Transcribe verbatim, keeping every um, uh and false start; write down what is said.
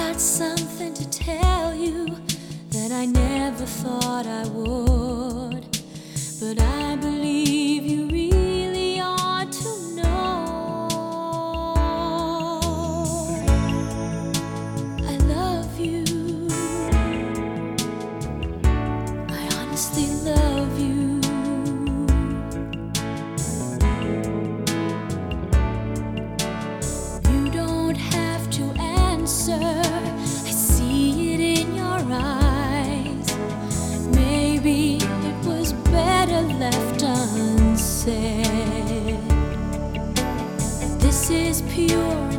got something to tell you that I never thought I would, but I believe you really ought to know. I love you. I honestly love you. You don't have to answer. I see it in your eyes. Maybe it was better left unsaid. This is pure